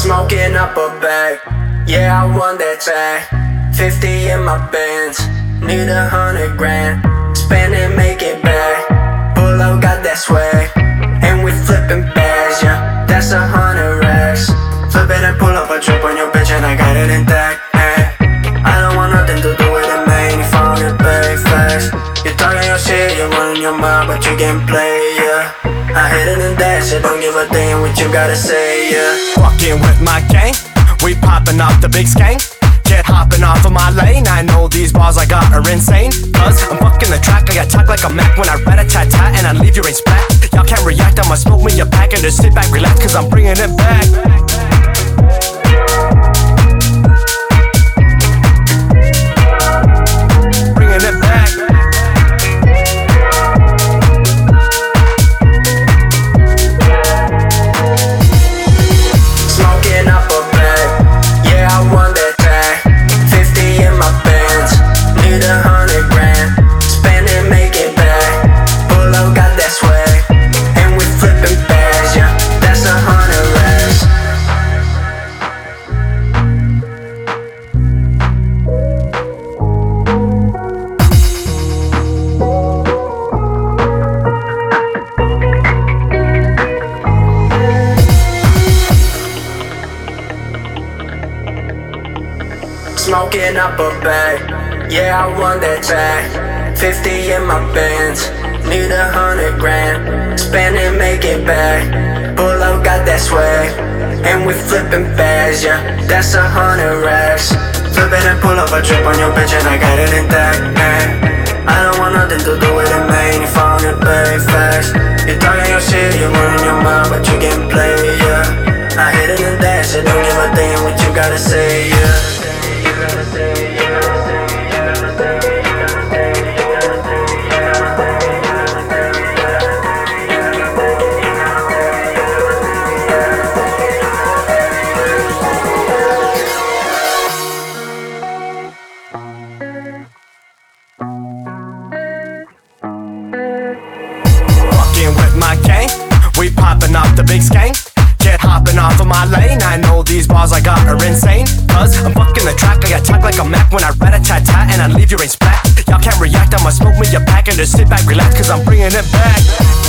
Smoking up a bag, yeah, I want that check. 50 in my bands, need 100 grand. Spend it, make it back. Pull up, got that swag, and we flipping bags, yeah, that's 100 racks. Flip it and pull up a trip on your bitch and I got it intact, hey. I don't want nothing to do with it, man, you found it very fast. You talking your shit, you running your mouth, but you can't play, yeah. I hit it and dash it, don't give a damn what you gotta say, yeah. Fucking with my gang, we popping off the big skank. Get hopping off of my lane, I know these bars I got are insane. Cause I'm fucking the track, I got talk like a Mac when I rat-a-tat-tat and I leave your ain't splat. Y'all can't react, I'ma smoke me a pack and just sit back, relax, cause I'm bringing it back. Bringing it back. Smoking up a bag, yeah, I want that tag. 50 in my bands, need 100 grand. Spend it, make it back. Pull up, got that swag, and we flipping bags, yeah, that's 100 racks. Smoking up a bag, yeah, I want that tag. 50 in my bands, need 100 grand. Spend it, make it back. Pull up, got that swag, and we flipping bags, yeah, that's 100 racks. Flip it and pull up a trip on your bitch and I got it intact, hey. I don't want nothing to do with it, man, you found it very fast. You talking your shit, you running your mouth, but you can't play, yeah. I hit it and dash it, don't give a damn what you gotta say, yeah. Fucking with my gang, we popping off the big skank. Get hopping off of my lane, I know these bars I got are insane. Cause I'm fucking the track, I got talk like a Mac when I rat-a-tat-tat and I leave your ain't splat. Y'all can't react, I'ma smoke me a pack and just sit back, relax, cause I'm bringing it back.